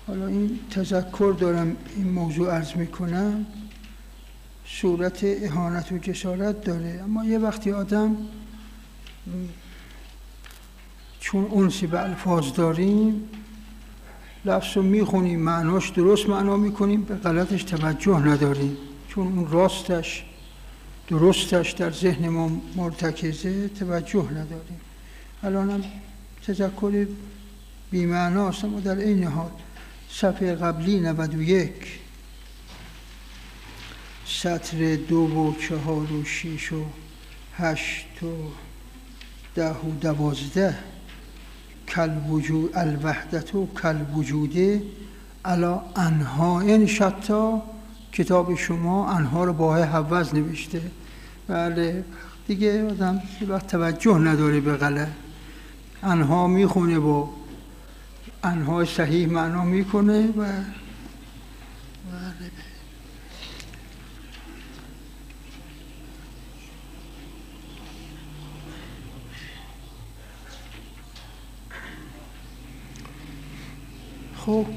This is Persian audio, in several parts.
حالا این تذکر دارم این موضوع عرض میکنم، صورت اهانت و جسارت داره، اما یه وقتی آدم چون انسی به الفاظ داریم لفظ رو میخونیم معناش درست معنا میکنیم، به غلطش توجه نداریم، چون اون راستش درستش در ذهن ما مرتکزه توجه نداریم. الانم تذکر بی‌معناست، اما در این حال صفحه قبلی 91 سطر 2 و 4 و 6 و 8 و 10 و 12 الوحدت و کالوجوده علی انحاء شتی، کتاب شما انها رو با حوض نوشته. بله دیگه آدم وقت توجه نداره به غلط، انها میخونه با انها صحیح معنا میکنه و خب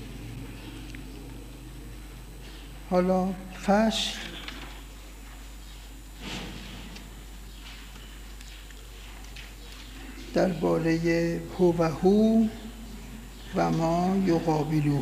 حالا فصل درباره هو و هو و ما یقابله.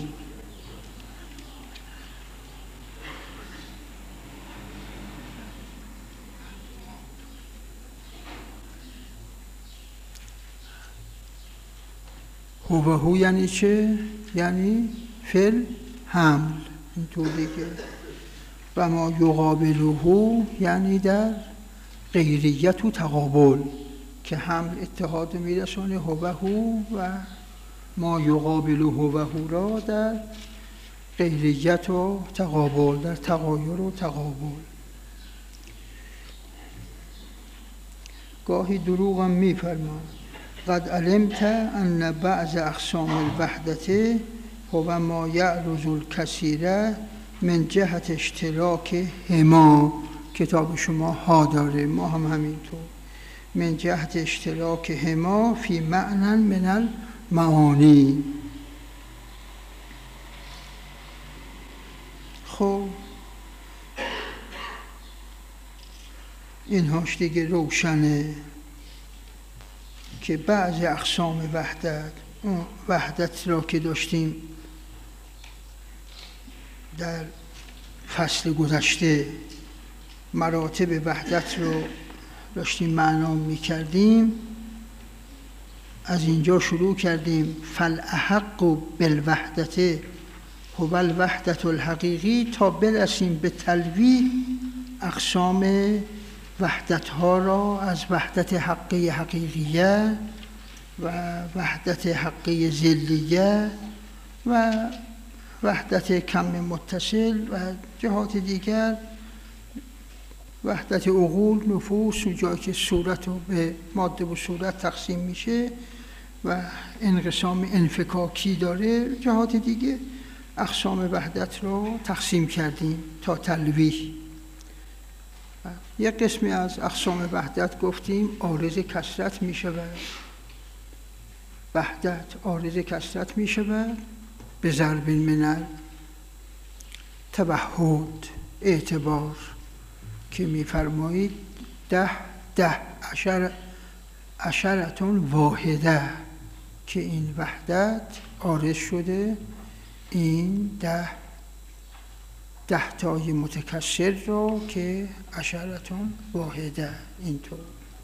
هو و هو یعنی چه؟ یعنی فعل حمل، اینطور دیگه. و ما یقابله یعنی در غیریت و تقابل، که حمل اتحاد میرسونه هو و هو و ما یقابله هو و هو را در غیریت و تقابل، در تغایر و تقابل. گاهی دروغ هم میفرمان قد علمت ان بعض اقسام الوحدت هو ما یعرض الکثیر من جهت اشتراک هما. کتاب شما ها داره، ما هم همینطور. من جهت اشتراک هما فی معنی من المعانی. خب اینهاش دیگه روشنه که بعض اقسام وحدت را که داشتیم در فصل گذشته مراتب وحدت رو داشتیم معنا می‌کردیم، از اینجا شروع کردیم فالاحق بالوحدت هو الوحدت الحقیقی تا برسیم به تلویح اقسام وحدت ها را از وحدت حقی حقیقیه و وحدت حقی ذلیه و وحدت کم متصل و جهات دیگر وحدت عقول، نفوس و جایی که صورت رو به ماده و صورت تقسیم میشه و انقسام انفکاکی داره. جهات دیگه اقسام وحدت رو تقسیم کردیم تا تلویح. یک قسمی از اقسام وحدت گفتیم عارض کثرت می شود. وحدت عارض کثرت می شود به ضرب من توحد اعتبار که می فرمایید 10 عشرتون واحده، که این وحدت عارض شده این 10 تای متکثر رو که عشرتون واحده، اینطور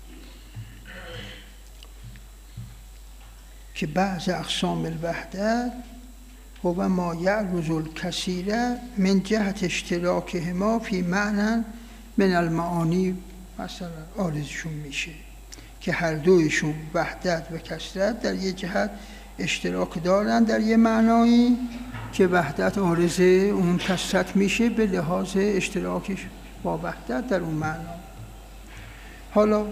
که بعض اقسام الوحدت هو ما یعرض الکثیر من جهت اشتراکهما فی معنی من المعانی. مثلا عارضشون میشه که هر دویشون وحدت و کثرت در یه جهت اشتراک دارن در یه معنایی که وحدت عارض اون کثرت میشه به لحاظ اشتراکش با وحدت در اون معنا. حالا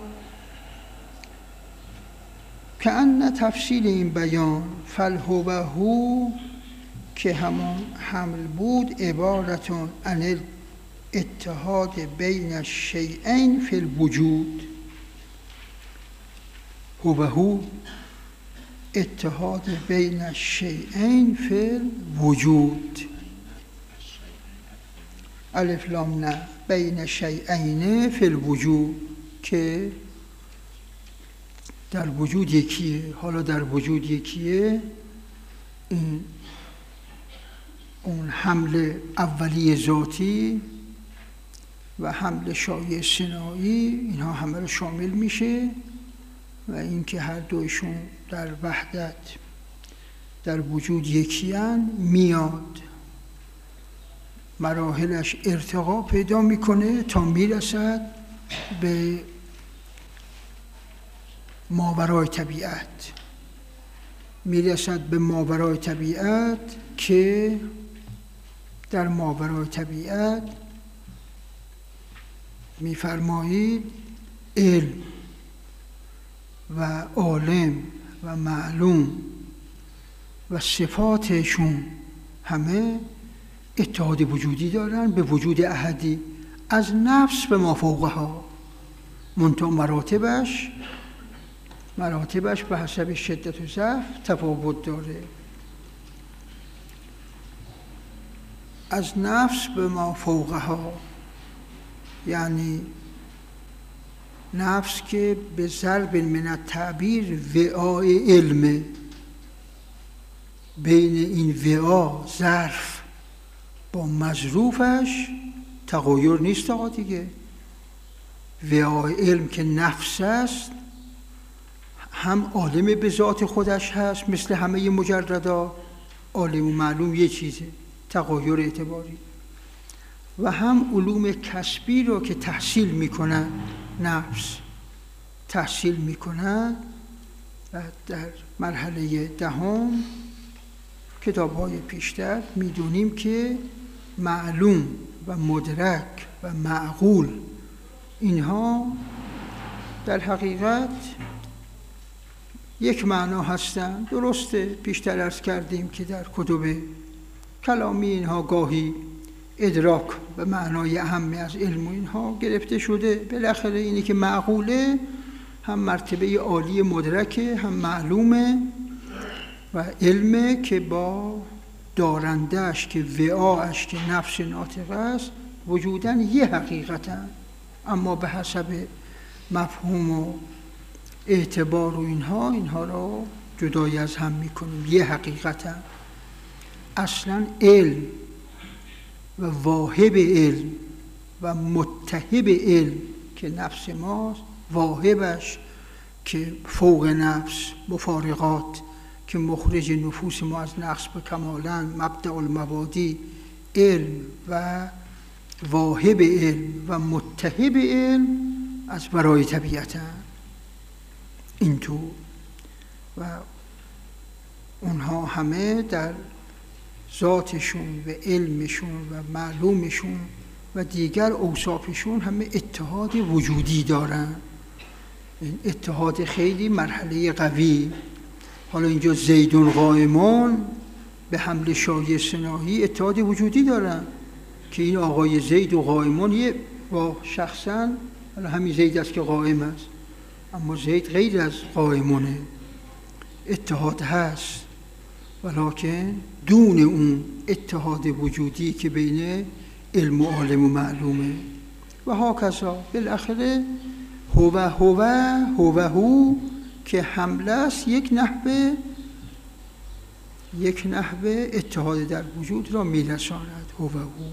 که ان تفصیل این بیان فالهو و هو که همون حمل بود عبارتون عن اتحاد بین الشیئین فی الوجود. هو و هو اتحاد بین الشیئین فی الوجود. الف لام نه، بین شیئین فی الوجود، که در وجود یکیه. حالا در وجود یکیه، این اون حمل اولی ذاتی و حمل شایع صناعی، اینها همه رو شامل میشه و اینکه هر دویشون در وحدت در وجود یکیان میاد، مراحلش ارتقا پیدا میکنه تا میرسد به ماورای طبیعت. میرسد به ماورای طبیعت که در ماورای طبیعت میفرمایید علم و عالم و معلوم و صفاتشون همه اتحاد وجودی دارن به وجود احدی، از نفس به ما فوقها. منتها مراتبش به حسب شدت و ضعف تفاوت داره. از نفس به ما فوقها یعنی نفس که به ضرب من التعبیر وعای علمه. بین این وعا ظرف با مظروفش تغایر نیست آقا دیگه. وعای علم که نفس است، هم عالم به ذات خودش هست مثل همه مجردا، عالم و معلوم یه چیزه، تغایر اعتباری، و هم علوم کسبی رو که تحصیل میکنن، نفس تحصیل میکنن. و در مرحله دهم کتاب‌های پیشتر میدونیم که معلوم و مدرک و معقول اینها در حقیقت یک معنا هستند. درسته پیشتر عرض کردیم که در کتب کلامی اینها گاهی ادراک به معنای اهم از علم و اینها گرفته شده. بالاخره اینی که معقوله هم مرتبه عالی مدرکه، هم معلومه، و علمه که با دارندش که وعاش که نفس ناطق است وجوداً یه حقیقتن، اما به حسب مفهوم و اعتبار و اینها رو جدای از هم میکنیم. یه حقیقتن. اصلاً علم و واهب علم و متحب علم که نفس ماست، واهبش که فوق نفس، مفارقات که مخرج نفوس ما از نقص به کمالن، مبدأ المبادی علم و واهب علم و متحب علم از برای طبیعتن. اینطور و اونها همه در ذاتشون و علمشون و معلومشون و دیگر اوصافشون همه اتحاد وجودی دارن. این اتحاد خیلی مرحله قوی. حالا اینجا زیدون قائمان به حمل شایع صناعی اتحاد وجودی دارن که این آقای زید و قائمان یه با شخصا همین زید است که قائم است، اما زید غیر از قائمانه. اتحاد هست ولکن دون اون اتحاد وجودی که بین علم و عالم و معلومه. و هاکذا بالاخره هو که حمله است یک نحوه اتحاد در وجود را میرساند. هو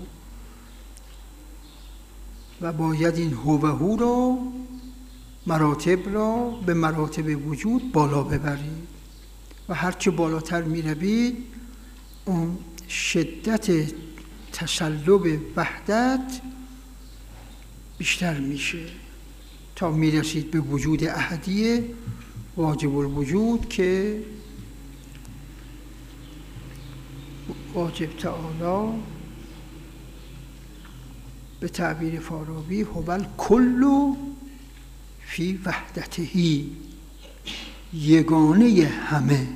و باید این هو را مراتب را به مراتب وجود بالا ببرید و هرچه بالاتر میروید اون شدت تسلب وحدت بیشتر میشه تا میرسید به وجود احدی واجب الوجود که واجب تعالی به تعبیر فارابی هو کل فی وحدتهی، یگانه همه.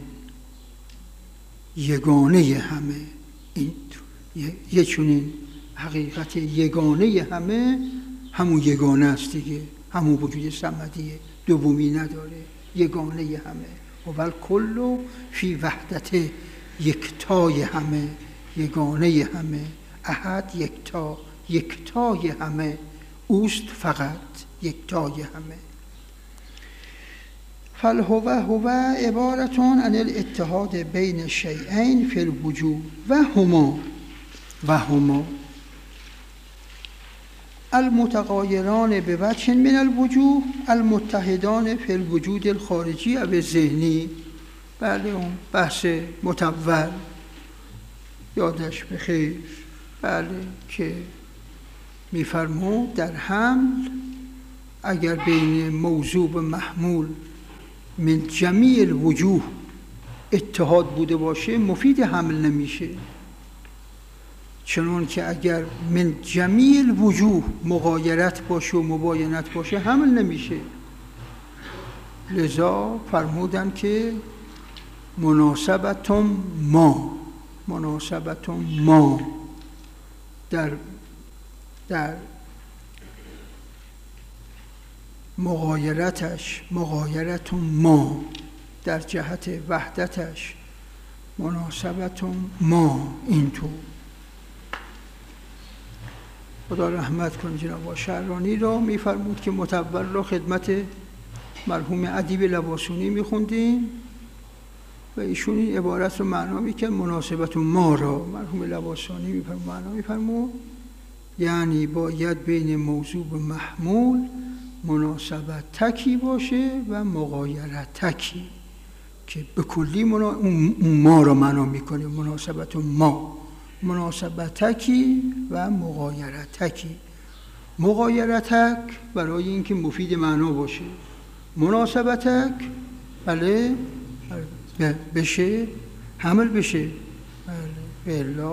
این یه چنین حقیقت یگانه همه همون یگانه است دیگه، همون وجود صمدیه، دومی نداره. یگانه همه هو الکل فی وحدت، یکتای همه، یگانه همه، احد یکتا، یکتای همه، اوست فقط یکتای همه. فالهو هو عبارتون عن الاتحاد بین شیئین فی الوجود و هما المتغایران به وجه من الوجوه المتحدان فی الوجود الخارجی و ذهنی. بله اون بحث متول یادش بخیر، بله که میفرمود در حمل اگر بین موضوع و محمول من جمیع الوجوه اتحاد بوده باشه مفید حمل نمیشه، چنان که اگر من جمیع الوجوه مغایرت باشه و مباینت باشه حمل نمیشه. لذا فرمودن که مناسبتون ما در مغایرتون ما در جهت وحدتش مناسبتون ما اینطور. خدا رحمت کن جناب شعرانی را، میفرمود که متول را خدمت مرحوم ادیب لباسانی میخوندیم و ایشون این عبارت رو معنا میکرد، مناسبت ما را. مرحوم لباسانی میفرمود معنا میفرمود یعنی باید بین موضوع و محمول مناسبت تکی باشه و مغایرت تکی، که به کلی اون ما را معنا میکنه. مناسبت ما، مناسبت تکی و مغایرت تکی. مغایرت تک برای اینکه مفید معنا باشه، مناسبت تک بله بشه حمل بشه. بله الا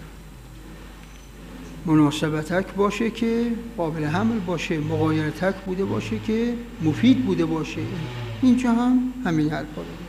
مناسبتک باشه که قابل حمل باشه، مغایرتک بوده باشه که مفید بوده باشه. اینجا هم همین حرفا رو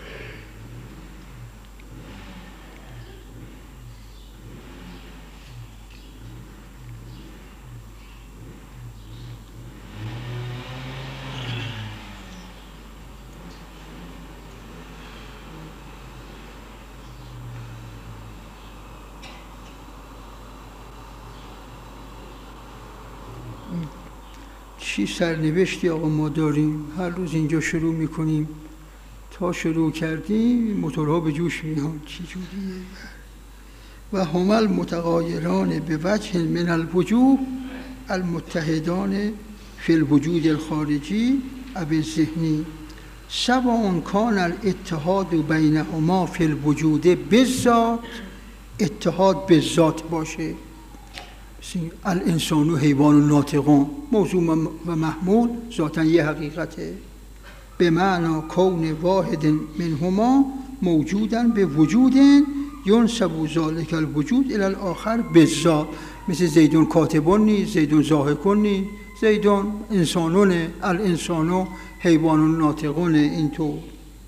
چی سرنوشتی آقا ما داریم. هر روز اینجا شروع میکنیم، تا شروع کردیم موتورها به جوش میان. چی جوریه؟ و هم المتغایران به وجه من الوجوه المتحدان فی الوجود الخارجی و ذهنی سواء کان الاتحاد بینهما فی الوجود بالذات، اتحاد بالذات باشه، الانسان و حیوان و ناطقان، موضوع و محمول ذاتاً یه حقیقته، به معنی کون واحد منهما موجوداً به وجود ینسب ذلک الوجود الی الاخر بالذات. مثل زیدون کاتبون نیست، زیدون ضاحکون نیست، زیدون انسانونه، الانسان و حیوان و ناطقون. اینطور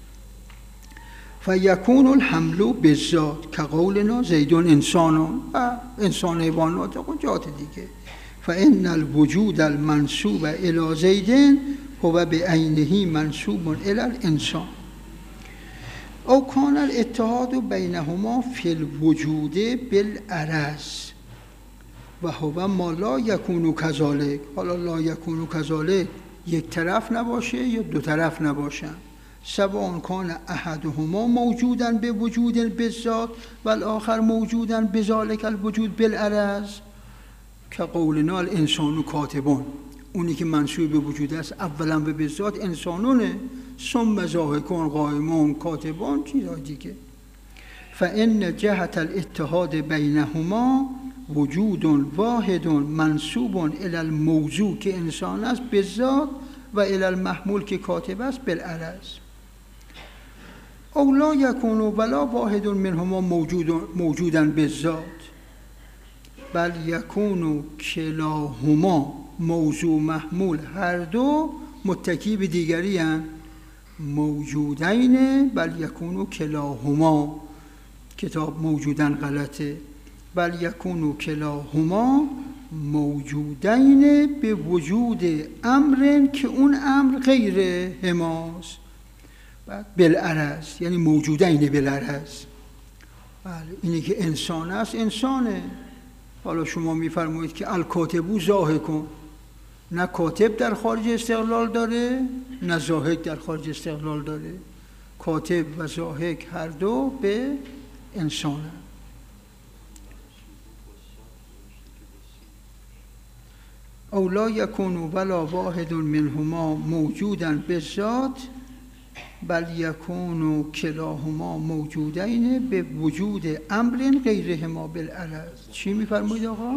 فیکون الحمل بالذات که قولنا زیدون انسانون، انسان حیوان ناطقون جات دیگه. فان الوجود المنسوب الی زیدن هو بعینه منسوب الی الانسان. او کان الاتحاد بینهما فی الوجود بالعرض و هو ما لا یکون کذالک. حالا لا یکون کذالک یک طرف نباشه یا دو طرف نباشن. سواء کان احدهما موجودا به وجود بالذات و الاخر موجودا بذالک الوجود بالعرض که قولنا الانسان کاتبون. اونی که منسوب به وجود است اولا به بالذات انسانونه، ثم ضاحکون قائمون کاتبون چیزای دیگه. فان جهت الاتحاد بینهما وجود واحد منسوب الی الموضوع که انسان است بالذات و الی المحمول که کاتب است بالعرض. او لا یکون ولا واحد منهما موجودا بالذات بل یکون کلاهما موضوع محمول هر دو متکی به دیگری هستند موجودین. بل یکون کلاهما، کتاب موجودن غلطه، بل یکون کلاهما موجودین به وجود امر که اون امر غیر هماست. بالعرض یعنی موجودین بالعرض. بله اینی که انسان است انسانه. حالا شما میفرمایید که الکاتبو ضاحکون، نه کاتب در خارج استقلال داره نه ضاحک در خارج استقلال داره. کاتب و ضاحک هر دو به انسانه. او لا یکون ولا واحد منهما موجودا بالذات بل یکون کلاهما موجودین به وجود امر غیرهما بالعرض. چی میفرمایید آقا؟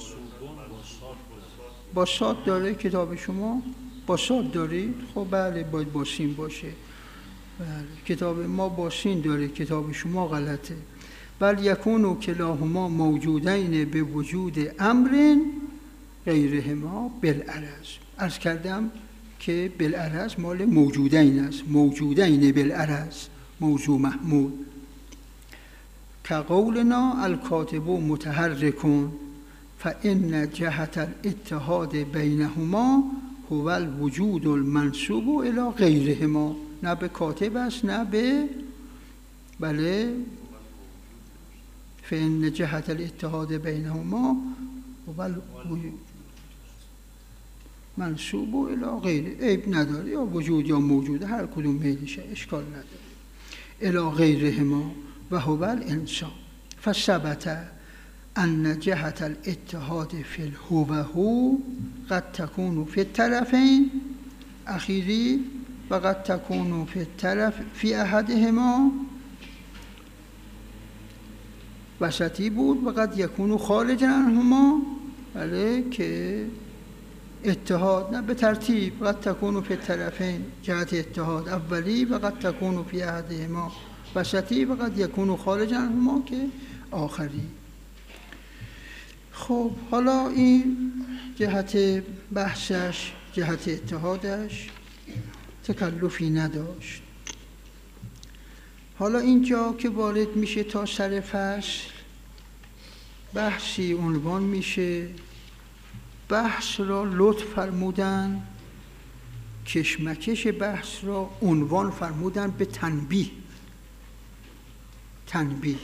با صاد داره کتاب شما؟ با صاد دارید؟ خب بله باید با سین باشه. بله کتاب ما با سین داره، کتاب شما غلطه. بل یکون کلاهما موجودین به وجود امر غیرهما بالعرض. عرض کردم که بالعرض مال موجودین است، موجودین بالعرض موضوع محمول. که قولنا الکاتب متحرکون فإن جهت الاتحاد بینهما هو الوجود المنسوب الی غیرهما. نه به کاتب است نه به بله فإن جهت الاتحاد بینهما هو الوجود منسوب الی غیره. عیب نداره، یا وجود یا موجود هر کدوم میلشه اشکال نداره. الی غیرهما و هو الانسان. فثبت ان جهت الاتحاد فی الهو قد تكون فی الطرفین اخیری و قد تكون فی الطرف فی احدهما وسطی بود و قد یکون خارج عنهما. بله که اتحاد نه به ترتیب قد تكون فی الطرفین جهت اتحاد اولی و قد تكون فی احدهما وسطی و قد یکون خارج عنهما که آخری. خب حالا این جهت بحثش، جهت اتحادش تکلفی نداشت. حالا اینجا که وارد میشه تا سر فصل بحثی عنوان میشه. بحث را لطف فرمودن، کشمکش بحث را عنوان فرمودن به تنبیه. تنبیه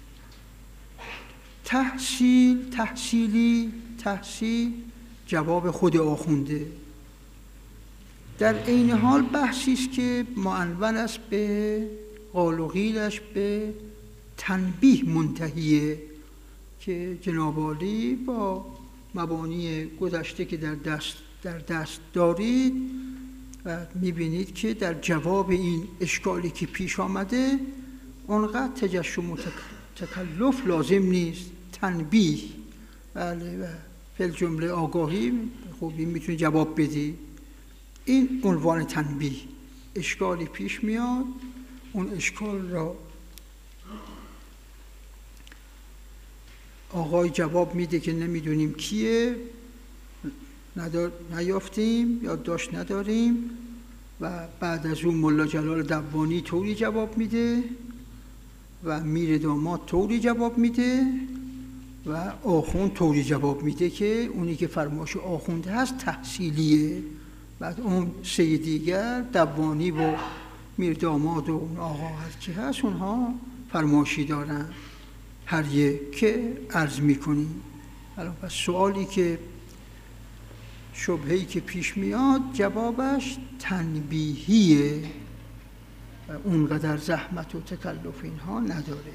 تحصیل جواب خود آخونده. در عین حال بحثی است که معنون است به قال و قیلش به تنبیه منتهیه که جناب عالی با مبانی گذشته که در دست دارید و میبینید که در جواب این اشکالی که پیش آمده اونقدر تجشم و تکلف لازم نیست. تنبیه بله و فی جمله آگاهی خوبی میتونی جواب بدی. این عنوان تنبیه. اشکالی پیش میاد، اون اشکال را آقای جواب میده که نمیدونیم کیه، نیافتیم یا داشت نداریم و بعد از اون ملا جلال دوانی طوری جواب میده و میر داماد طوری جواب میده و آخوند طوری جواب میده که اونی که فرمایش آخونده هست تحصیلیه. بعد اون سه دیگر دوانی و میر داماد و اون آقا هر کی هست اونها فرمایشی دارن هر یک که عرض میکنیم. الان پس سوالی که شبهه‌ای که پیش میاد جوابش تنبیهیه و اونقدر زحمت و تکلف اینها نداره.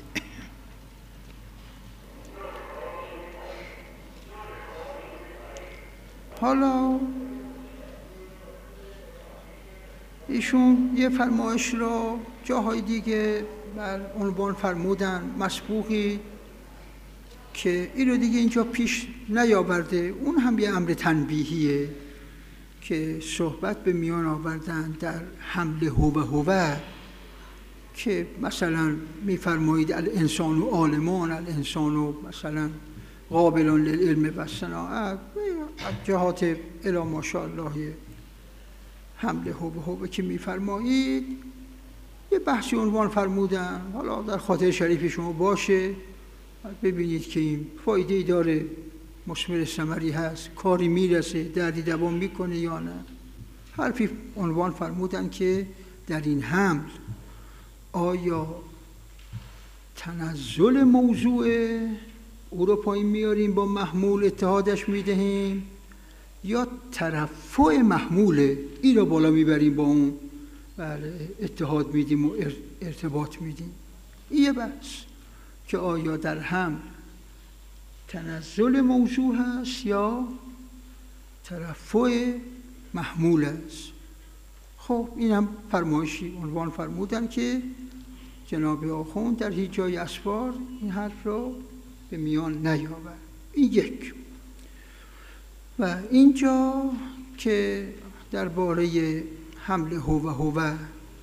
حالا ایشون یه فرمایش را جاهای دیگه بر عنوان فرمودن مسبوقی که این رو دیگه اینجا پیش نیاورده. اون هم یه امر تنبیهیه که صحبت به میان آوردن در حمل هو که مثلا میفرمایید الانسان و عالمان، الانسان و مثلا قابلان للعلم و صناعت جهات الی ماشاءالله حمل هو که میفرمایید یه بحثی عنوان فرمودن. حالا در خاطر شریف شما باشه ببینید که این فایده داره، مثمر ثمری هست، کاری میرسه، دردی دوام میکنه یا نه. حرفی عنوان فرمودن که در این حمل آیا تنزل موضوع او رو پایین میاریم با محمول اتحادش میدهیم یا ترفع محمول این رو بالا میبریم با اون اتحاد میدیم و ارتباط میدیم. این یه بحث که آیا در حمل تنزل موضوع هست یا ترفع محمول است. خب این هم فرمایشی عنوان فرمودن که جناب آخوند در هیچ جای اسفار این حرف رو به میان نیاورد. این یک. و اینجا که درباره حمل هو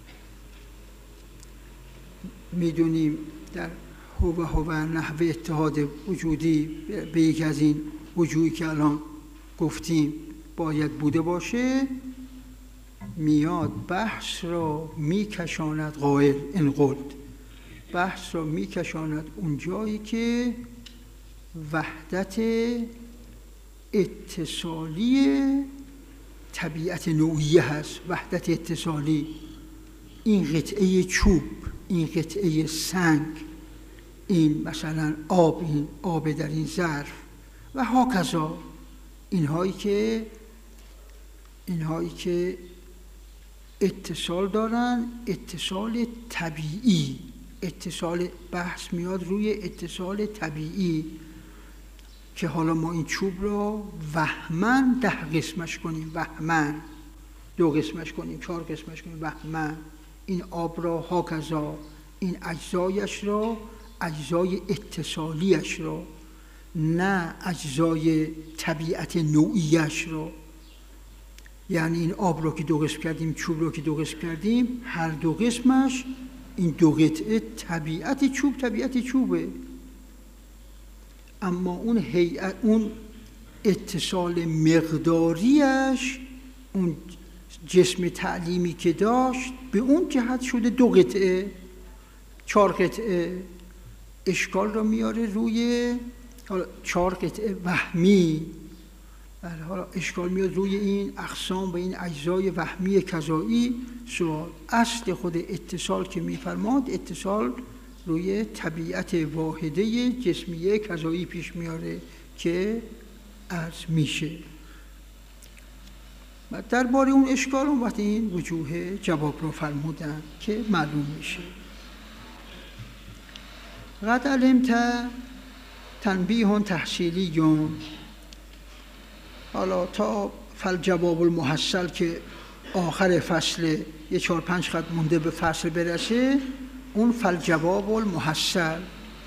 میدونیم در هو نحوه اتحاد وجودی به یک از این وجوهی که الان گفتیم باید بوده باشه، میاد بحث را میکشاند قائل انقلد، بحث را میکشاند اون جایی که وحدت اتصالی طبیعت نوعیه هست. وحدت اتصالی، این قطعه چوب، این قطعه سنگ، این مثلا آب، این آب در این ظرف و هاکذا، اینهایی که اتصال دارن، اتصال طبیعی، اتصال بحث میاد روی اتصال طبیعی که حالا ما این چوب را وهمن 10 قسمش کنیم، وهمن 2 قسمش کنیم، 4 قسمش کنیم، وهمن این آب را هاکذا، این اجزایش را، اجزای اتصالیش را، نه اجزای طبیعت نوعیش را. یعنی این آب را که 2 قسم کردیم، چوب را که 2 قسم کردیم، هر 2 قسمش این 2 قطعه طبیعت چوبه، اما اون هیئت، اون اتصال مقداریش، اون جسم تعلیمی که داشت به اون جهت شده 2 قطعه 4 قطعه. اشکال را میاره روی 4 قطعه وهمی، حالا اشکال میاد روی این اقسام و این اجزای وهمی کذایی. سوال اصل خود اتصال که میفرماد، اتصال روی طبیعت واحده جسمیه کذایی پیش میاره که عرض میشه. درباره اون اشکال اون وقت این وجوه جواب رو فرمودن که معلوم میشه. قد علمت تنبیه تحصیلی. حالا تا فالجواب المحصل که آخر فصل، یه 4-5 خط مونده به فصل برسه، اون فالجواب المحصل.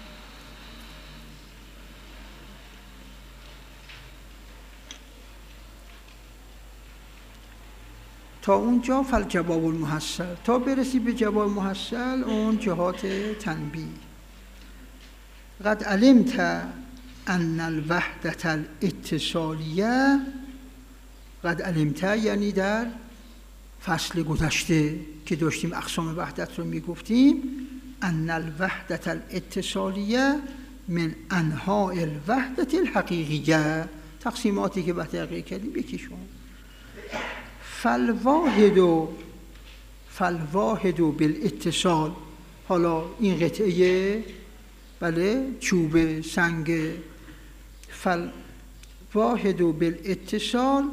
تا اونجا فالجواب المحصل، تا برسی به جواب محصل اون جهات تنبیه. قد علمت ان الوحدة الاتصالیه، قد علمت یعنی در فصل گذشته که داشتیم اقسام وحدت رو میگفتیم، ان الوحدة الاتصالیه من انواع الوحدة الحقیقیه، تقسیماتی که وحدت حقیقی کردیم یکیشون. فالواحد بالاتصال، حالا این قطعه بله چوب سنگ، فالواحد بالاتصال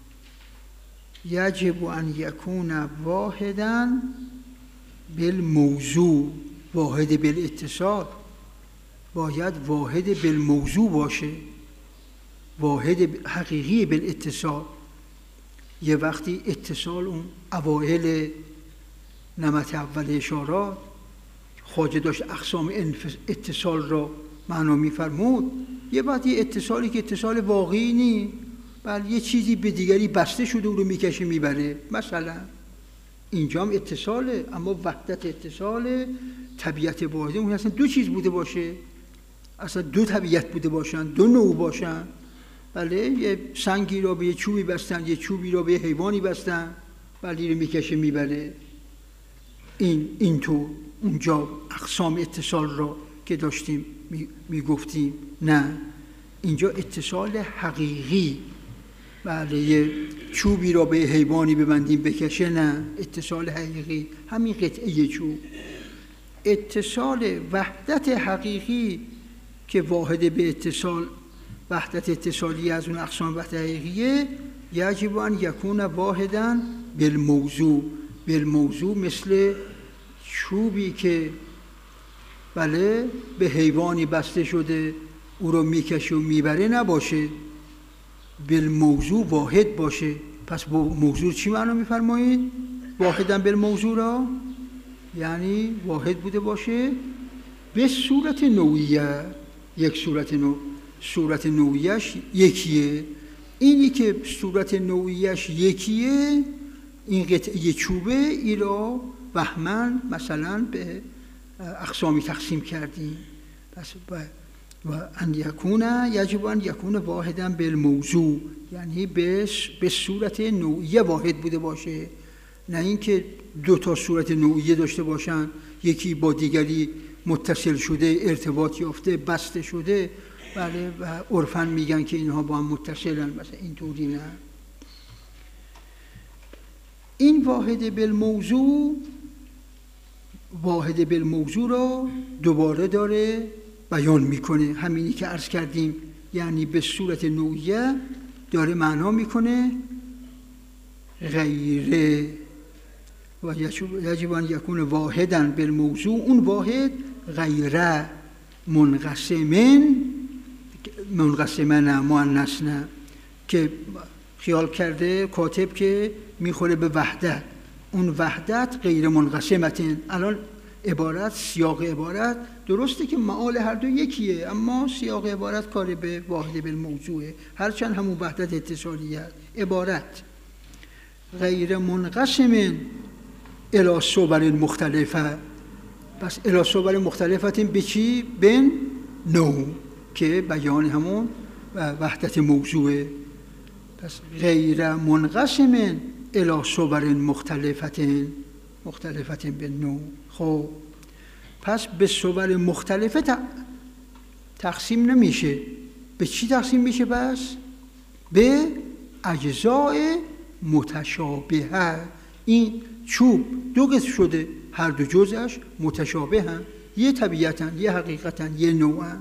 یجب ان یکون واحدا بالموضوع. واحد بالاتصال باید واحد بالموضوع باشه، واحد حقیقی بالاتصال. یه وقتی اتصال اون اوائل نمط اول اشارات خواجه داشت اقسام اتصال را معنا می‌فرمود، یه وقتی اتصالی که اتصال واقعی نیست، بل یه چیزی به دیگری بسته شده اون رو میکشه میبره. مثلا اینجا هم اتصاله، اما وحدت اتصال طبیعت واحده اون اصلا 2 چیز بوده باشه، اصلا 2 طبیعت بوده باشن، 2 نوع باشن. بله یه سنگی را به یه چوبی بستن، یه چوبی را به یه حیوانی بستن، بله رو میکشه میبره. این تو اونجا اقسام اتصال را که داشتیم میگفتیم. نه، اینجا اتصال حقیقی، بله یه چوبی را به حیوانی ببندیم بکشه، نه اتصال حقیقی همین قطعه چوب. اتصال وحدت حقیقی که واحد به اتصال، وحدت اتصالی از اون اقسام وحدت حقیقیه، یجب ان یکون واحداً بالموضوع. بالموضوع مثل چوبی که بله به حیوانی بسته شده او رو میکشه و میبره نباشه، بالموضوع واحد باشه. پس با موضوع چی معنا میفرمایید؟ واحداً بالموضوع را یعنی واحد بوده باشه به صورت نوعیه. یک صورت نوعیش یکیه. اینی که صورت نوعیش یکیه، این قطعه چوبه، این را وهمن مثلا به اقسامی تقسیم کردیم. پس و ان یکون یجب ان یکون واحدا بالموضوع، یعنی به صورت نوعیه واحد بوده باشه، نه اینکه دو تا صورت نوعیه داشته باشن، یکی با دیگری متصل شده، ارتباط یافته، بسته شده، بله، و عرفاً میگن که اینها با هم متصلن، مثلا اینطوری نه. این واحد بالموضوع را دوباره داره بیان میکنه، همینی که عرض کردیم، یعنی به صورت نوعیه داره معنا میکنه غیره و یجب ان یکون واحداً بالموضوع. اون واحد غیره منقسمن مؤنث نه، که خیال کرده کاتب که میخوره به وحدت، اون وحدت غیر منقسمتن. الان عبارت، سیاق عبارت درسته که معال هر دو یکیه، اما سیاق عبارت کار به واحد بالموضوعه، هرچند همون وحدت اتصالیه. عبارت غیر منقسم الی صور مختلفه. پس الی صور مختلفه به چی؟ بین نوع، که بیان همون وحدت موضوعه. پس غیر منقسم الی صور مختلفه به نوع. خب پس به صور مختلفه تقسیم نمیشه. به چی تقسیم میشه پس؟ به اجزاء متشابهه. این چوب دو قسم شده، هر دو جزءش متشابه هم، یه طبیعتن، یه حقیقتن، یه نوعن.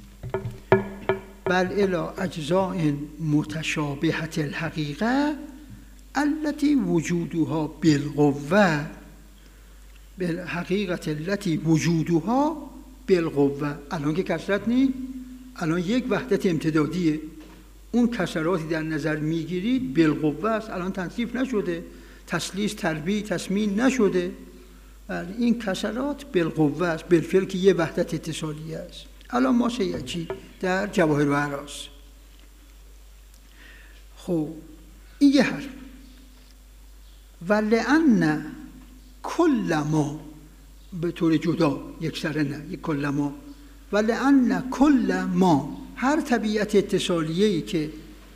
بل الی اجزاء متشابهة الحقیقه التي وجودها بالقوه، بالحقیقه التي وجودها بالقوه. الان که کثرت نی، الان یک وحدت امتدادیه، اون کسراتی در نظر میگیرید بالقوه است، الان تنصیف نشده، تسلیس، تربیع، تسمین نشده. این کسرات بالقوه است، بالفعل که یه وحدت اتصالی است. الان ما سیچی در جواهر و اعراض. خب این یه حرف. ولأن کل ما، به طور جدا، یک سره نه، یک کل ما، ولأن کل ما، هر طبیعت اتصالیه‌ای که،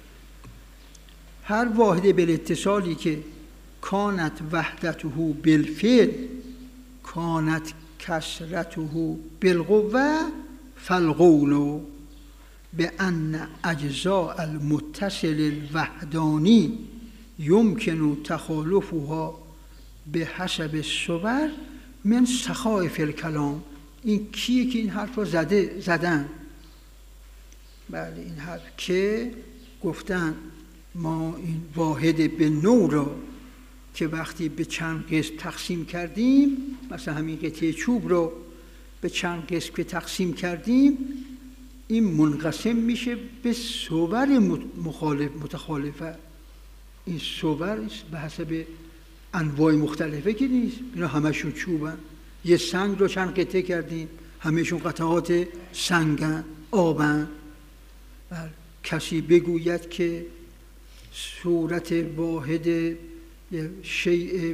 هر واحد بالاتصالی که کانت وحدته بالفعل کانت کسرته بالقوه فالقول بأن اجزاء المتصل الوحدانی يمكن تخالفها بحسب الصور من سخائف الكلام. این کیه که این حرف رو زدن؟ بله، این حرف که گفتن ما این واحد به نوع را که وقتی به چند قسم تقسیم کردیم، مثلا همین قطعه چوب رو به چند قسم که تقسیم کردیم، این منقسم میشه به صور متخالفه. این صور به حسب انواع مختلفه که نیست، اینا همشون چوبن. یه سنگ رو چند قطعه کردیم، همشون قطعات سنگن، آبن. کسی بگوید که صورت واحد شیء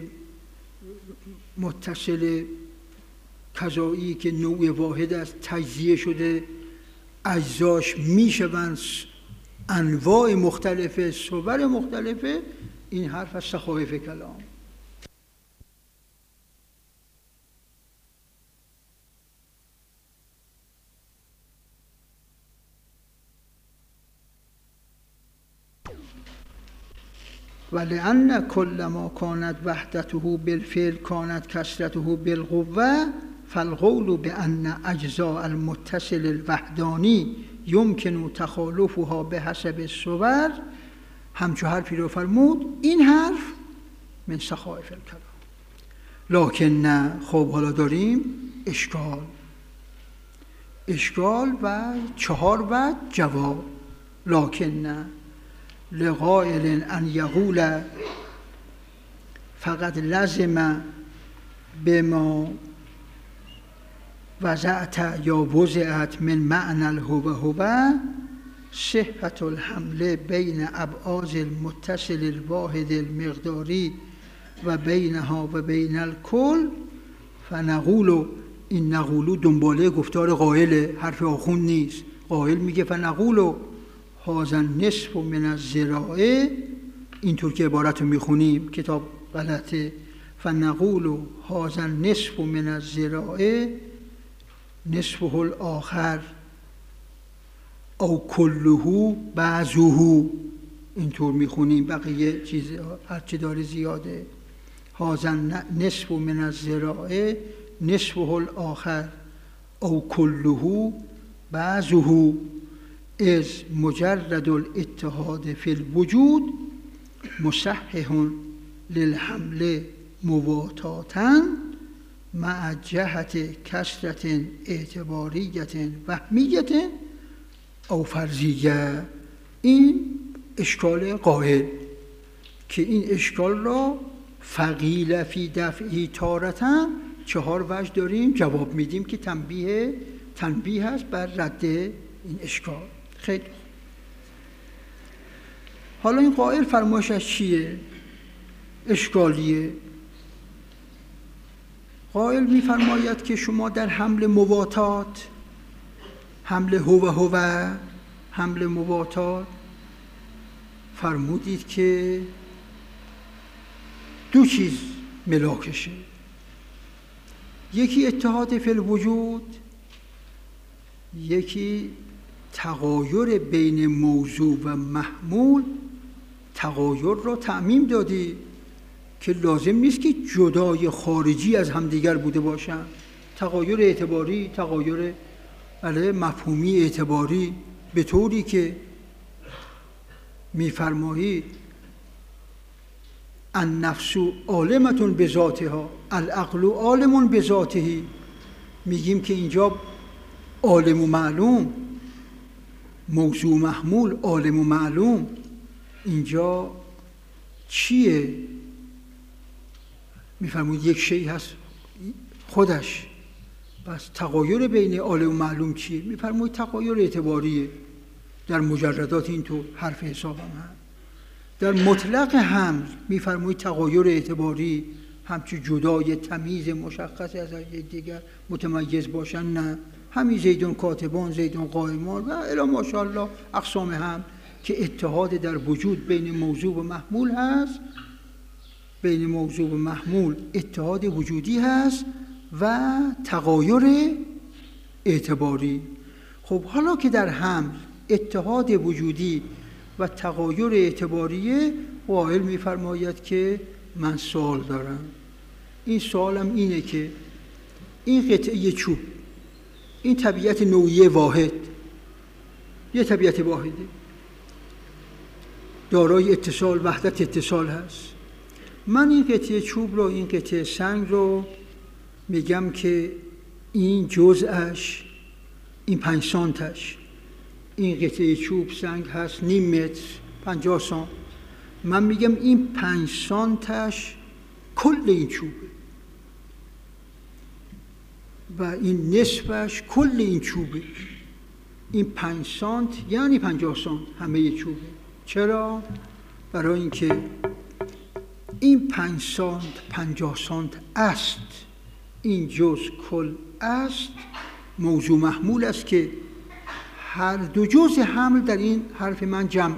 متصل کذایی که نوع واحد است تجزیه شده، اجزاش میشوند انواع مختلفه، صور مختلفه، این حرف از سخائف کلام. ولأن كل ما كانت وحدته بالفعل كانت كثرته بالقوة فالقول بأن أجزاء المتصل الوحدانی يمكن تخالفها به حسب الصور، همچو حرفی رو فرمود، این حرف من سخائف الکلام. لکن نه. خب حالا داریم اشکال و 4 وجه جواب. لکن نه لقائل ان یقول فقط لزم بما وضعت یا وضعت من معنى الهو صحة الحمل بین ابعاض المتصل الواحد المقداری و بینها و بین الکل فنقول. این نقولو دنباله گفتار قائل، حرف آخوند نیست. قائل میگه فنقول هذا النصف من الذراع، اینطور که عبارت رو میخونیم کتاب غلطه. فنقول هذا النصف من الذراع نصفه الآخر او کله بعضه، اینطور میخونیم. بقیه چیز هرچی داره زیاده. هذا نصف من الذراع نصفه الآخر او کله بعضه از مجرد الاتحاد فی الوجود مصحح للحمل مواتاتا مع جهت کثرت اعتباریت وهمیت او فرضیه. این اشکال قائل که این اشکال را فقیل فی دفعی تارتا 4 وجه داریم جواب میدیم که تنبیه هست بر رد این اشکال. خیلی حالا این قائل فرمایشش چیه؟ اشکالیه. قائل میفرماید که شما در حمل مواتات، حمل حمل مواتات فرمودید که 2 چیز ملاکشه. یکی اتحاد فی الوجود، یکی تغایر بین موضوع و محمول. تغایر را تعمیم دادی که لازم نیست که جدای خارجی از همدیگر بوده باشن. تغایر اعتباری، تغایر مفهومی اعتباری، به طوری که میفرمایید النفس عالمة بذاتها العقل عالم بذاته. میگیم که اینجا عالم و معلوم، موضوع محمول، عالم و معلوم، اینجا چیه؟ میفرمایید یک شیء هست خودش. پس تغایر بین عالم و معلوم چیه؟ میفرمایید تغایر اعتباریه. در مجردات اینطور حرف حساب هم هست. در مطلق حمل میفرمایید تغایر اعتباری همچون جدای تمیز مشخص از دیگر متمیز باشن، نه، همین زیدون کاتبان، زیدون قائمان و الی ماشاءالله اقسام هم که اتحاد در وجود بین موضوع و محمول هست. بین موضوع و محمول اتحاد وجودی هست و تغایر اعتباری. خب حالا که در حمل اتحاد وجودی و تغایر اعتباریه، قائل میفرماید که من سوال دارم. این سوالم اینه که این قطعه چوب، این طبیعت نوعی واحد، یه طبیعت واحده دارای اتصال، وحدت اتصال هست. من این قطعه چوب رو، این قطعه سنگ رو میگم که این جزءش، این 5 سانتش، این قطعه چوب سنگ هست نیم متر 50 سانت. من میگم این 5 سانتش کل این چوبه و این نصفش کل این چوبه. این 5 سانت یعنی 50 سانت همه چوبه. چرا؟ برای اینکه این 5 سانت 50 سانت است، این جز کل است، موضوع محمول است که هر 2 جزء حمل در این حرف من جمعه.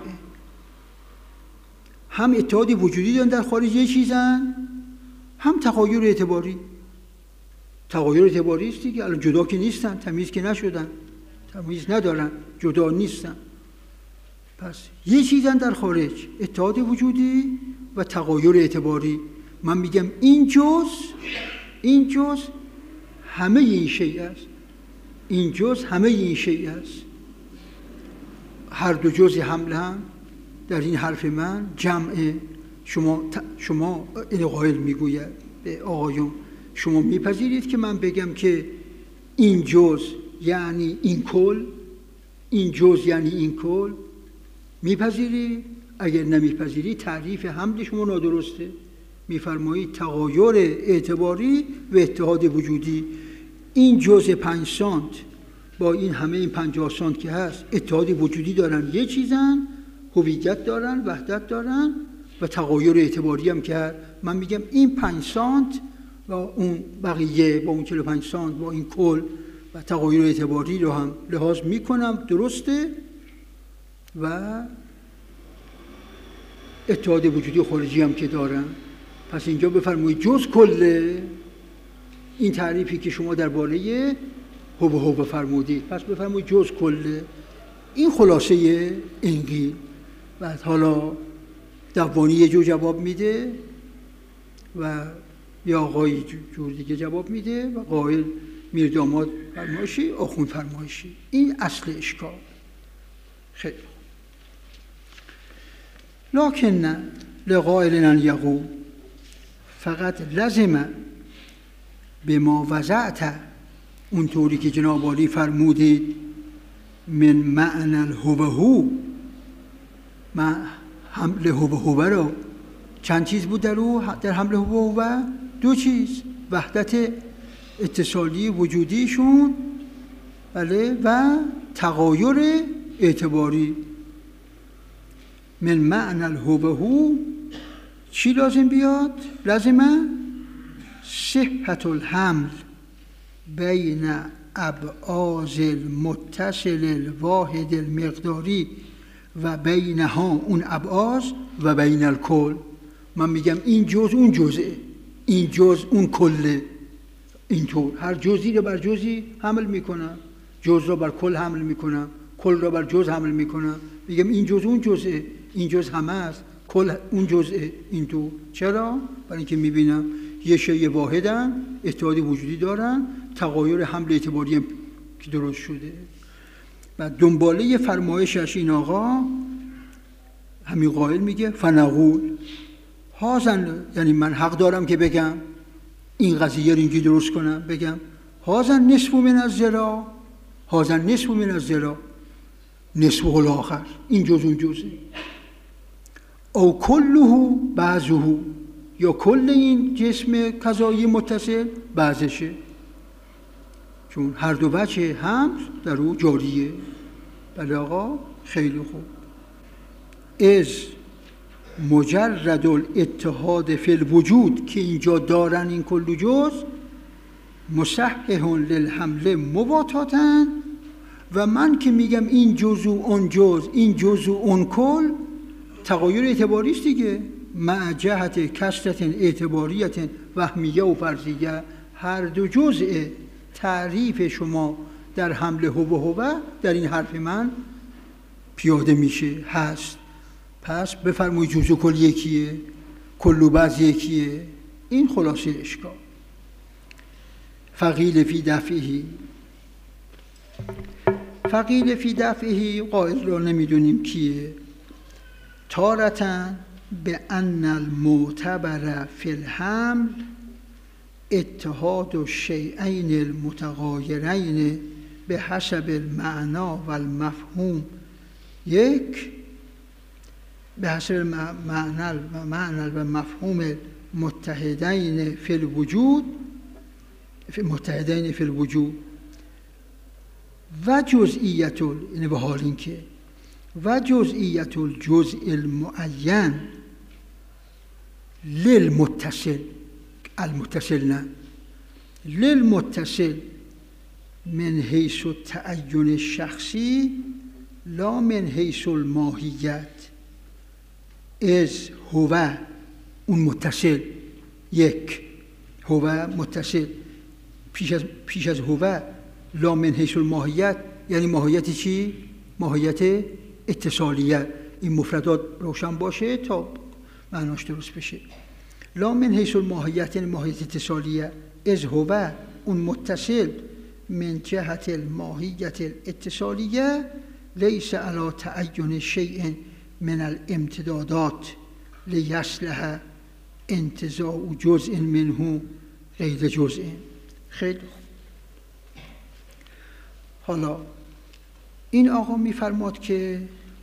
هم اتحاد وجودی دارن در خارج یه چیزن، هم تغایر اعتباری. تغایر اعتباری است دیگه، الان جدا که نیستن، تمیز که نشدن، تمیز ندارن، جدا نیستن. پس یه چیزن در خارج، اتحاد وجودی و تغایر اعتباری. من میگم این جز همه این شیء است، این جز همه این شیء است. هر دو جزی حملن در این حرف من جمعه. شما این قائل میگوید به آقایون، شما میپذیرید که من بگم که این جز یعنی این کل، این جز یعنی این کل؟ میپذیرید؟ اگر نمیپذیرید تعریف حمل شما نادرسته. میفرمایید تغایر اعتباری و اتحاد وجودی. این جز 5 سانت با این همه این 50 سانت که هست اتحاد وجودی دارن، یه چیزن، هویت دارن، وحدت دارن و تغایر اعتباری هم که من میگم این 5 سانت و اون بقیه با اون 45 سانت با این کل و تغایر اعتباری رو هم لحاظ میکنم، درسته. و اتحاد وجودی خارجی هم که دارن. پس اینجا بفرمایید جز کله، این تعریفی که شما درباره هو فرمودید، پس بفرمایید جز کله. این خلاصه این قیل. بعد حالا دوانی یه جور جواب میده و یا آقای جور دیگه جواب میده و قائل میرداماد فرمایشی، آخوند فرمایشی. این اصل اشکال. خیلی لکن لقائل ان یقول فقط لزم به ما وضعت، اونطوری که جناب عالی فرمودید، من معنی الهوهو، من حمل هوهو رو چند چیز بود در حمل هوهو؟ 2 چیز، وحدت اتصالی وجودیشون، بله، و تغایر اعتباری. من معنی الهوهو چی لازم بیاد؟ لازمه صحت الحمل بین ابعاض المتصل الواحد المقداری و بینها اون ابعاض و بین الکل. من میگم این جز اون جزءه، این جز اون کله. اینطور هر جزئی رو بر جزئی حمل میکنم، جز رو بر کل حمل میکنم، کل رو بر جز حمل میکنم. میگم این جز اون جزءه، این جز همه است، کل اون جزءه. اینطور چرا؟ برای اینکه میبینم یه شیء واحدن، اتحاد وجودی دارن، تغایر حمل اعتباری هم که درست شده. و دنباله فرمایشش این آقا همین قائل میگه فنقول هازن، یعنی من حق دارم که بگم این قضیه رو اینجوری درست کنم، بگم هازن نصف من الذرا، هازن نصف من الذرا، نصف الاخر، این جز اون جزه، او کله بعضه، یا کل این جسم کذایی متصل بعضشه، چون هر دو وجه حمل در او جاریه. بله آقا، خیلی خوب. از مجرد الاتحاد فی الوجود که اینجا دارن این کل جز، مصحح للحمل مباتاتن، و من که میگم این جز و اون جز، این جز و اون کل، تغایر اعتباری است دیگه، مع جهت کثرت اعتباریت وهمیه و فرضیه. هر دو جزء تعریف شما در حمل هو در این حرف من پیاده میشه، هست. پس بفرمایید جز و کل یکیه، کل و بعض یکیه. این خلاصه اشکال. فقیل فی دفعه، فقیل فی دفعه قائل را نمیدونیم کیه. تارتن به ان المعتبر فی الحمل اتحاد الشیئین المتغایرین به حسب المعنا و المفهوم، یک به حسب المعنا و مفهوم متحدین فی الوجود، متحدین فی الوجود، و جزئیت، یعنی به حال اینکه و جزئیت الجزء المعین للمتصل، المتصل نه، للمتصل من حیث التعین الشخصی لا من حیث الماهیت. از هو اون متصل، یک هو متصل پیش از هو، لا من حیث الماهیت، یعنی ماهیت چی؟ ماهیت اتصالیت. این مفردات روشن باشه تا معناش درست بشه. لا من حیث الماهیت، یعنی ماهیت اتصالیه، از هو اون متصل من جهت الماهیت الاتصالیه لیس علی تعین شیء من الامتدادات لیصلح انتزاع جزء منه غیر جزء. خیلی حالا این آقا میفرماد که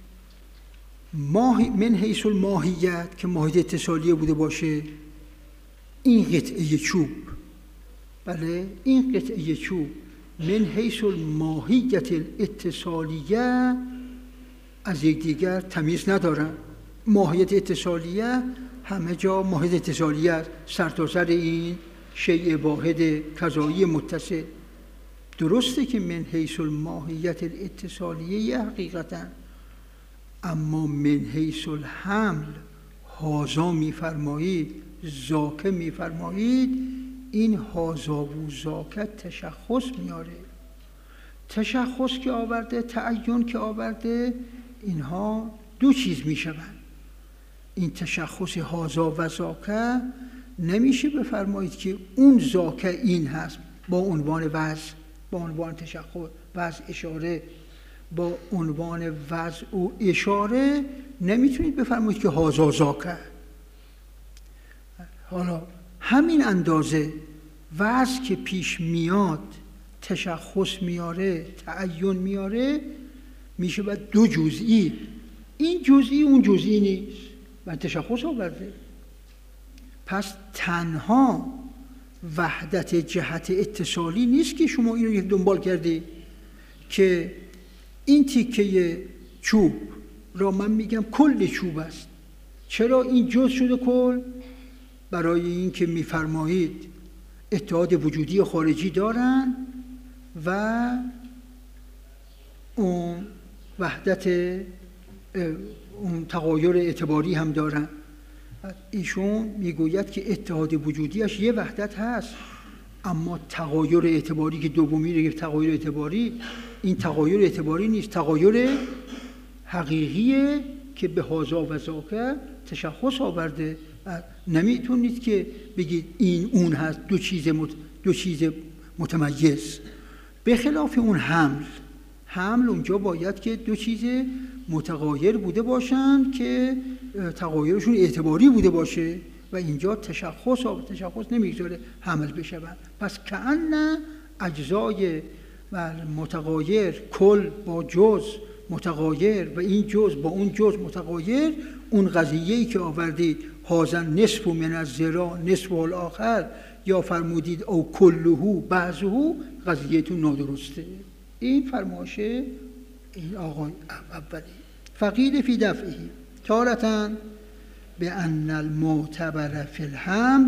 من حیث الماهیت که ماهیت اتصالیه بوده باشه، این قطعه چوب، بله این قطعه چوب من حیث الماهیت الاتصالیه از یکدیگر تمیز ندارن. ماهیت اتصالیه همه جا ماهیت اتصالیه است، سرتاسر این شیء واحد کذایی متصل. درسته که من حیث الماهیت الاتصالیه حقیقتا، اما من حیث الحمل هازا میفرمایید، ذاک میفرمایید، این هازا و ذاک تشخص میاره. تشخص که آورده، تعین که آورده، اینها دو چیز میشوند. این تشخص هازا و ذاک نمیشه بفرمایید که اون ذاک این هست با عنوان وضع، با عنوان تشخص، وضع اشاره، با عنوان وضع و اشاره نمیتونید بفرمایید که هازا ذاک. حالا همین اندازه وضع که پیش میاد تشخص میاره، تعین میاره، میشه باید دو جزئی. این جزئی اون جزئی نیست و تشخص آورده. پس تنها وحدت جهت اتصالی نیست که شما این رو دنبال کردی که این تیکه چوب را من میگم کل چوب است. چرا این جزء شده کل؟ برای این که میفرمایید اتحاد وجودی خارجی دارن و اون وحدت، اون تغایر اعتباری هم دارن. ایشون میگوید که اتحاد وجودیش یه وحدت هست، اما تغایر اعتباری که دومی رو تغایر اعتباری، این تغایر اعتباری نیست، تغایر حقیقیه که به هازا و ذاک تشخص آورده. نمیتونید که بگید این اون هست، دو چیز متمیز. به خلاف اون حمل اونجا باید که دو چیز متغایر بوده باشن که تغایرشون اعتباری بوده باشه و اینجا تشخص نمیگذاره حمل بشون. پس کأن اجزای متغایر، کل با جز متغایر و این جز با اون جز متغایر، اون قضیه‌ای که آوردید هازن نصف من الذراع نصف الاخر یا فرمودید او کلهو بعضهو، قضیه‌تون نادرسته. این فرماشه این آقای اولی. فقیل فی دفعه تارة بأن المعتبر فی الحمل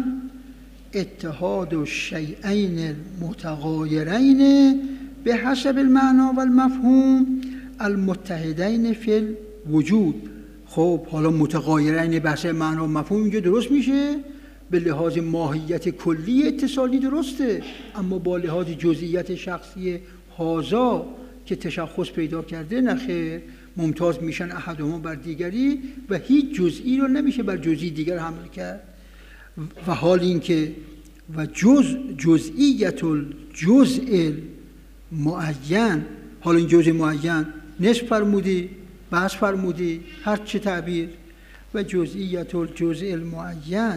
اتحاد الشیئین المتغایرین به حسب المعنی و المفهوم المتحدین فی الوجود. خب حالا متغایرین به حسب معنا و مفهوم اینجا درست میشه، به لحاظ ماهیت کلی اتصالی درسته، اما با لحاظ جزئیات شخصی هازا که تشخص پیدا کرده نخیر، ممتاز میشن احدهما بر دیگری و هیچ جزئی رو نمیشه بر جزئی دیگر حمل کرد. و حال این که و جزئیت الجزء معین، حالا این جزء معین نصف فرمودی، بعض فرمودی، هر چه تعبیر، و جزئیت الجزء المعین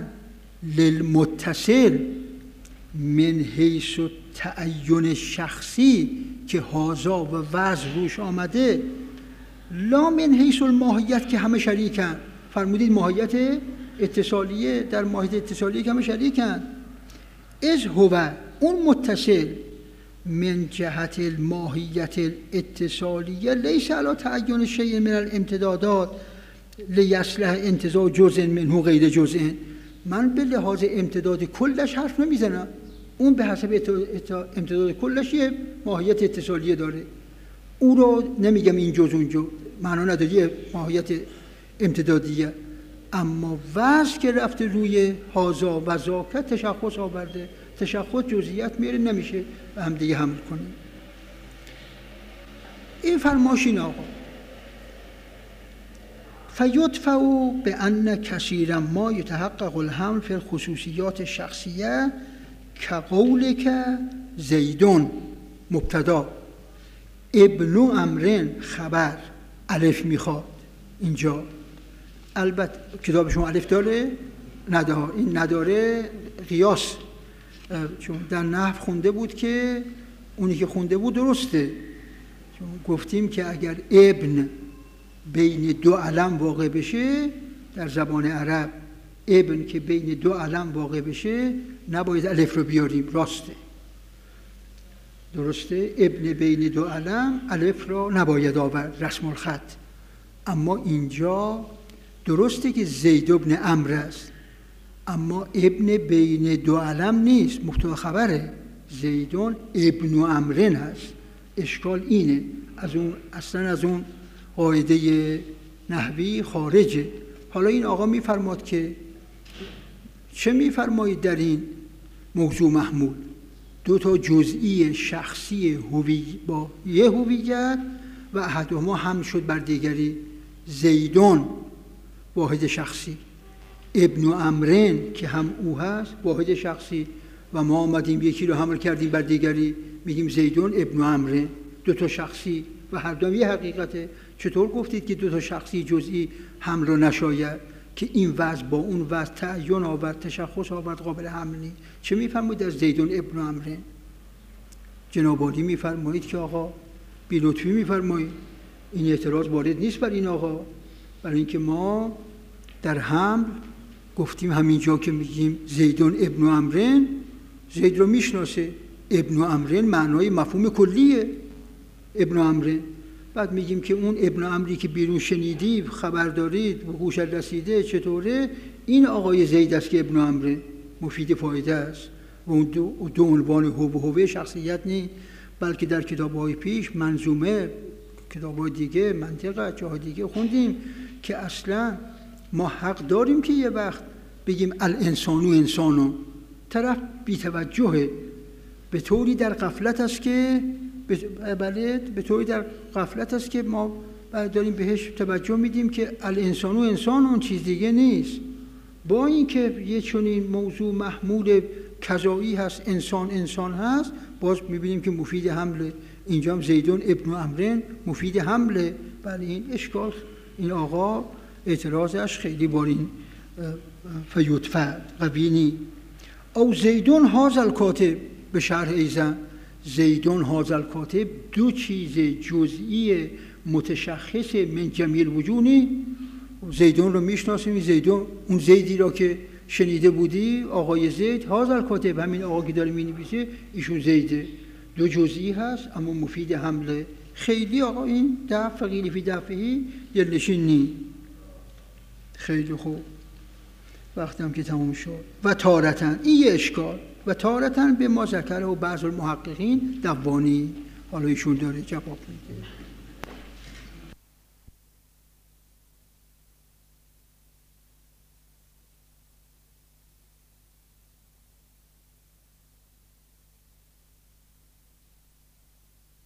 للمتصل من حیث تعین شخصی که هازا و وضع روش آمده، لا من حیث الماهیت که همه شریکن. فرمودید ماهیت اتصالیه، در ماهیت اتصالیه که همه شریکن. از هو اون متصل من جهت الماهیت الاتصالیه لیس علی تعین شیء من الامتدادات لیصلح انتزاع جزء منه غیر جزء. من به لحاظ امتداد کلش حرف نمیزنم، اون به حسب امتداد کلش یه ماهیت اتصالیه داره، او رو نمیگم این جز اونجا، معنا نداره ماهیت امتدادیه. اما وضع که رفته روی هازا و ذاک تشخص آورده، تشخص جزئیات میره، نمیشه به هم دیگه حمل کنیم. این فرماشین آقا فیدفع بأن کثیرا ما یتحقق الحمل فی الخصوصیات الشخصیه کقولک زیدون مبتدا ابن عمرو خبر الف میخواد. اینجا البته کتاب شما الف داره؟ نداره. این نداره قیاس، چون در نحو خونده بود که اونی که خونده بود درسته، چون گفتیم که اگر ابن بین دو علم واقع بشه در زبان عرب، ابن که بین دو علم واقع بشه نباید الف رو بیاریم، راسته، درسته، ابن بین دو علم الف رو نباید آورد، رسم الخط. اما اینجا درسته که زید ابن عمرو است، اما ابن بین دو علم نیست، مبتدا خبره، زیدون ابن عمرو هست. اشکال اینه، اصلا از اون قاعده نحوی خارجه. حالا این آقا میفرماد که چه میفرمایید در این موضوع محمول؟ دو تا جزئی شخصی با یه هویت و احدهما هم شد بر دیگری، زیدون واحد شخصی، ابن عمرو که هم او هست واحد شخصی، و ما آمدیم یکی رو حمل کردیم بر دیگری میگیم زیدون ابن عمرو، دو تا شخصی و هر دو یه حقیقته. چطور گفتید که دو تا شخصی جزئی حمل رو نشاید که این وضع با اون وضع تعین آورد، تشخص آورد، قابل حمل نیست؟ چه میفرمایید از زیدون ابن عمرو؟ جناب عالی میفرمایید که آقا بی لطفی میفرمایید، این اعتراض وارد نیست بر این آقا، برای اینکه ما در حمل گفتیم همینجا که میگیم زیدون ابن عمرو، زید رو میشناسه، ابن عمرو معنای مفهوم کلیه ابن عمرو. بعد میگیم که اون ابن عمری که بیرون شنیدی، خبر دارید، به گوشت رسیده، چطوره؟ این آقای زید است که ابن عمرو، مفید فایده است و اون دو عنوان هویه شخصیت نیست، بلکه در کتاب‌های پیش منظومه، کتاب‌های دیگه، منطقه، جاهای دیگه خوندیم که اصلا ما حق داریم که یه وقت بگیم الانسانو انسانو، طرف بی‌توجهه، به طوری در غفلت است که به طوری در غفلت است که ما داریم بهش توجه میدیم که الانسانو انسان، اون چیز دیگه نیست. با اینکه یه چنین موضوع محمول کذایی هست، انسان هست، باز میبینیم که مفید حمله. اینجا هم زیدون ابن عمرو مفید حمله. بله این اشکال، این آقا اعتراضش خیلی بار این فیدفع قوی نی. او زیدون هذا الکاتب به شرح ایزن، زیدون هذا الکاتب دو چیز جزئی متشخص من جمیع الوجوه. زیدون رو میشناسیم، زیدون اون زیدی را که شنیده بودی، آقای زید، هذا الکاتب همین آقا که داره مینویسه ایشون زیده، دو جزئی هست اما مفید حمله. خیلی آقا این دفع فقیلی فی دفعی دلنشین نی. خیلی خوب، وقتم که تموم شد. و تارتن، این یه اشکال، و تارتن به ما ذکره و بعض المحققین دوانی، حالا ایشون داره جواب میده.